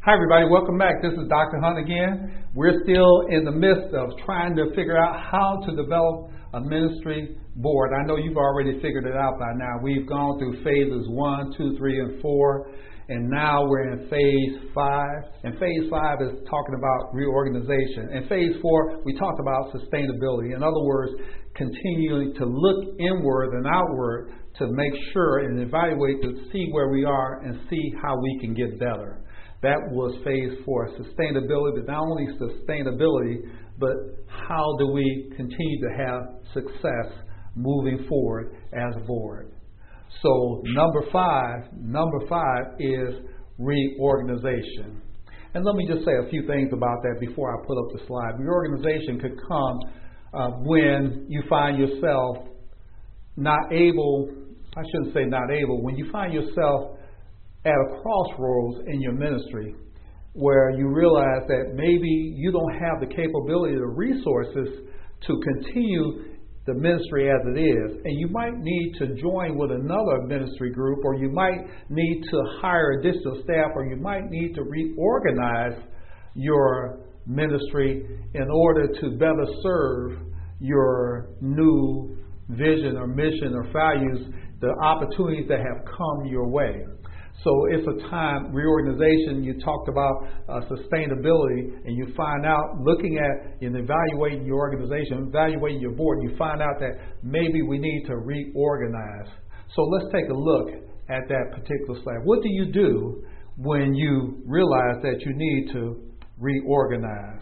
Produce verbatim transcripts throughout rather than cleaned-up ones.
Hi everybody, welcome back. This is Doctor Hunt again. We're still in the midst of trying to figure out how to develop a ministry board. I know you've already figured it out by now. We've gone through phases one, two, three, and four, and now we're in phase five. And phase five is talking about reorganization. And phase four, we talked about sustainability. In other words, continuing to look inward and outward to make sure and evaluate to see where we are and see how we can get better. That was phase four, sustainability, but not only sustainability, but how do we continue to have success moving forward as a board. So number five, number five is reorganization. And let me just say a few things about that before I put up the slide. Reorganization could come uh, when you find yourself not able, I shouldn't say not able, when you find yourself at a crossroads in your ministry where you realize that maybe you don't have the capability or resources to continue the ministry as it is, and you might need to join with another ministry group, or you might need to hire additional staff, or you might need to reorganize your ministry in order to better serve your new vision or mission or values, the opportunities that have come your way. So it's a time, reorganization, you talked about uh, sustainability, and you find out, looking at and evaluating your organization, evaluating your board, you find out that maybe we need to reorganize. So let's take a look at that particular slide. What do you do when you realize that you need to reorganize?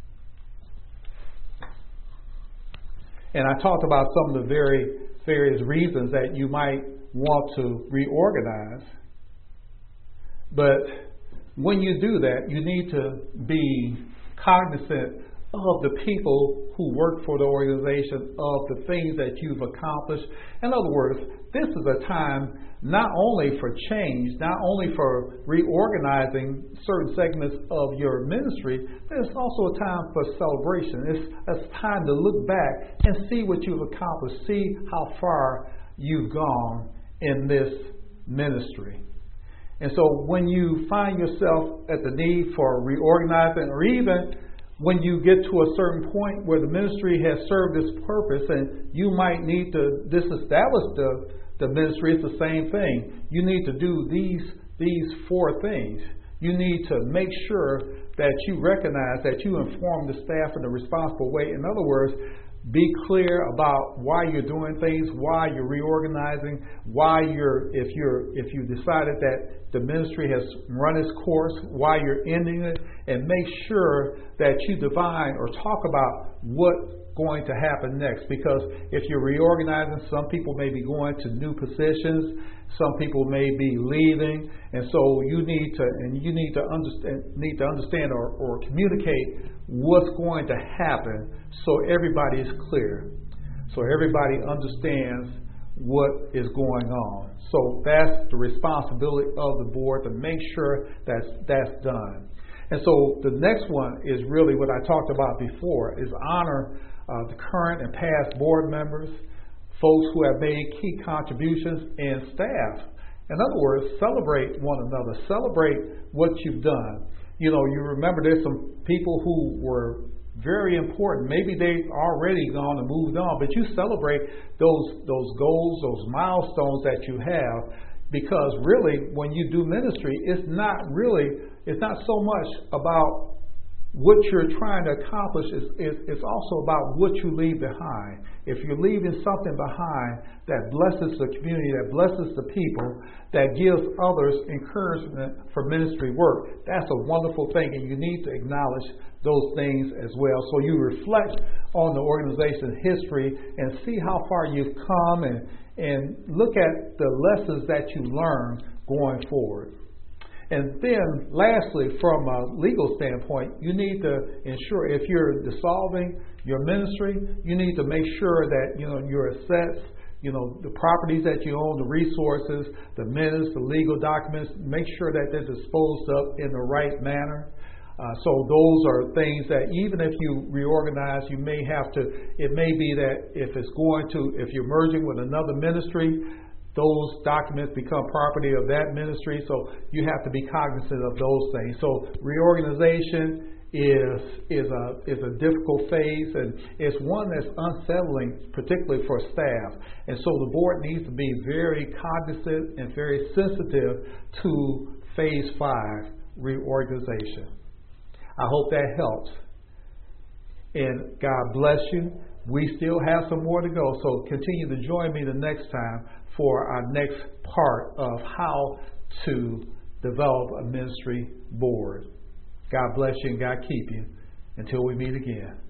And I talked about some of the very various reasons that you might want to reorganize. But when you do that, you need to be cognizant of the people who work for the organization, of the things that you've accomplished. In other words, this is a time not only for change, not only for reorganizing certain segments of your ministry, but it's also a time for celebration. It's a time to look back and see what you've accomplished, see how far you've gone in this ministry. And so when you find yourself at the need for reorganizing, or even when you get to a certain point where the ministry has served its purpose and you might need to disestablish the, the ministry, it's the same thing. You need to do these, these four things. You need to make sure that you recognize that you inform the staff in a responsible way. In other words, be clear about why you're doing things, why you're reorganizing, why you're, if you're, if you decided that the ministry has run its course, why you're ending it, and make sure that you define or talk about what's going to happen next. Because if you're reorganizing, some people may be going to new positions, some people may be leaving, and so you need to, and you need to understand, need to understand or, or communicate what's going to happen so everybody is clear, so everybody understands what is going on. So that's the responsibility of the board, to make sure that's that's done. And so the next one is really what I talked about before, is honor uh, the current and past board members, folks who have made key contributions, and staff. In other words, celebrate one another, celebrate what you've done. You know, you remember there's some people who were very important. Maybe they've already gone and moved on, but you celebrate those those goals, those milestones that you have, because really when you do ministry, it's not really, it's not so much about what you're trying to accomplish, is, is it's also about what you leave behind. If you're leaving something behind that blesses the community, that blesses the people, that gives others encouragement for ministry work, that's a wonderful thing, and you need to acknowledge those things as well. So you reflect on the organization's history and see how far you've come, and, and look at the lessons that you learn going forward. And then lastly, from a legal standpoint, you need to ensure, if you're dissolving your ministry, you need to make sure that, you know, your assets, you know, the properties that you own, the resources, the minutes, the legal documents, make sure that they're disposed of in the right manner. Uh, so those are things that even if you reorganize, you may have to, it may be that if it's going to, if you're merging with another ministry, those documents become property of that ministry. So you have to be cognizant of those things. So reorganization is is a is a difficult phase, and it's one that's unsettling, particularly for staff. And so the board needs to be very cognizant and very sensitive to phase five reorganization. I hope that helps. And God bless you. We still have some more to go, so continue to join me the next time for our next part of how to develop a ministry board. God bless you and God keep you until we meet again.